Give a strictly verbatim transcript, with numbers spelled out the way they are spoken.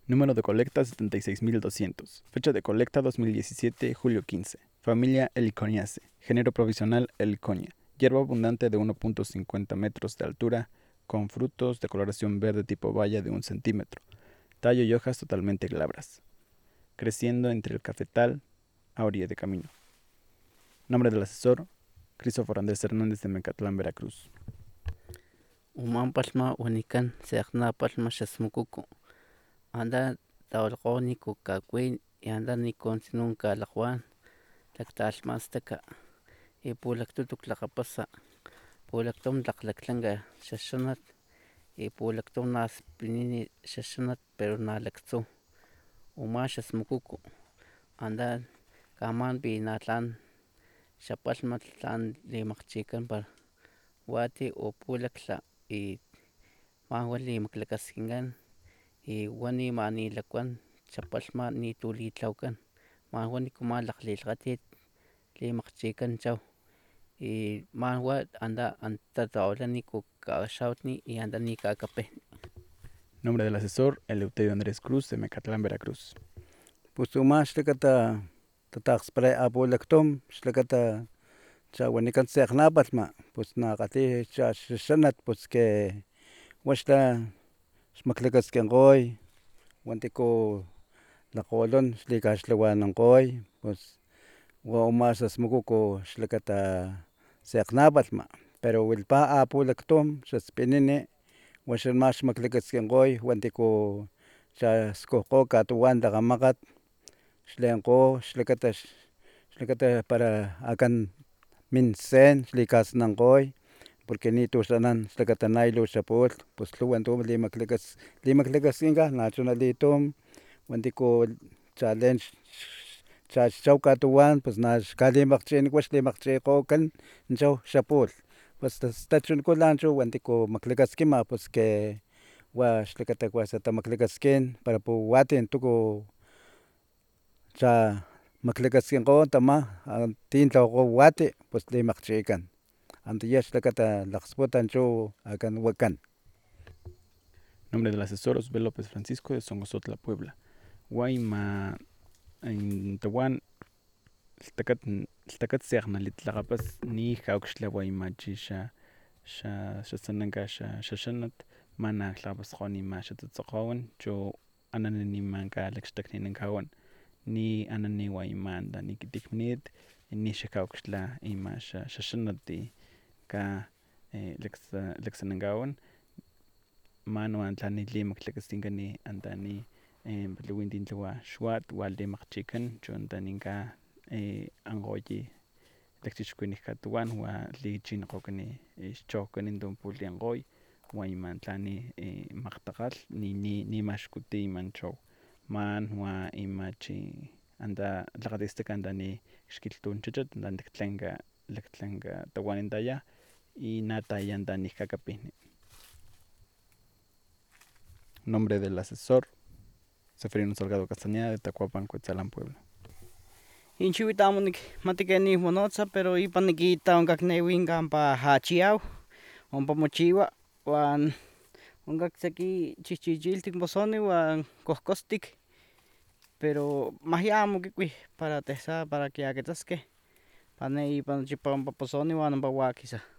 Número de colecta setenta y seis mil doscientos. Fecha de colecta dos mil diecisiete, julio quince. Familia Heliconiaceae. Género provisional Heliconia. Hierba abundante de uno punto cincuenta metros de altura, con frutos de coloración verde tipo baya de un centímetro. Tallo y hojas totalmente glabras. Creciendo entre el cafetal a orilla de camino. Nombre del asesor: Cristóforo Andrés Hernández de Mecatlán, Veracruz. Uman palma unican seagna palma shasmukuku. Anda taolgoni kukakuin y anda ni nunca la Juan. Lactalmasteca. Y pulactutuk lacapasa. Pulactum laclaclanga shashanat. Y pulactum nas pinini shashanat pero na lactu. Uma shasmukuku. Anda kaman binatlan. Shapalmat tlan limachchikan par wati o pulakla y mahwali maklakaskingan y wani mani lakuan chapalma ni tulitlaukan mahwani kuma lakglilgatit limakchikan chaw y mahwa anda antatawlani kukaxawtni y anda ni kakapejni. Nombre del asesor: Eleuterio Andrés Cruz de Mecatlán, Veracruz. Pues uma xlakata tataxpray apulaktum xlakata chawanikan seqnapalma pues nakgalhi xaxanat pues que waxla xmaklakaskinkoy wantiku lakgolon xlikaxtlawanankgoy pues wa uma xasmukuku xlakata sekgnapalhma pero wilapa apulaktum xaspinini waxa ama xmaklakaskinkoy wantiku xaskujkgo katuwan lakgamakgat xlenkgo xlakata xlakata para akan min sen xlikasnankgoy porque nitu xanan xlakata nailu xapulh pus lhuwa tu limaklakaskinka nachuna litum wantiku chalen xaxchaw katuwan pus na xkalimakgchinikgoy xlimakgchikgokan chaw xapulh pues tachunikola chu wantiku maklakaskima pues que wa xlakata kuesa tamaklakaskin para puwatin tuku cha maklakaskinkgo tama tin tlawakgo wati pues limakgchikan antaya xlakata laksputa chu akan wakan. Nombre del asesor: Osbel López Francisco de Songosotla, Puebla. Guayma tawan ltakat seaqnalitlaqapas ni jauxtla guaymachi xa xa xasananka xa xaxanat mana tlaqapasqo nima xatsotsoqowan chu anani nimanka lakxtakninankawan ni anani guayma anda nikitikminit ni xakauxtla ima xa xaxanat ka laksanankawan manuan tlani limaklakaskinkani antani liwin tin tlawa xuat wa limakgchikan chu antaninka ankgoyi lakchixkuinik katuwan wa lichinikgokani xchojkani tu puliankgoy guayma tlani makgtakgalh nima xkutiy chow man wa ima chi anda lakgatistak antani xkilhtun chachat laktlanka laktlanka tawanitaya y nataya antani kakapijni. Nombre del asesor: Seferino Salgado Castañeda de Tacuapan, Cuetzalan, Puebla. Inchiwita amo nikmati monotza pero ipan nikita onkaknewin kampa hachiaw ompa mochiwa wan onkak seki chichichiltik posoni wan kohkostik pero mahia amo kikuih para tehsa para kiaketzaskeh pane ipan nochipa ompa posoni wan ompa wakisa.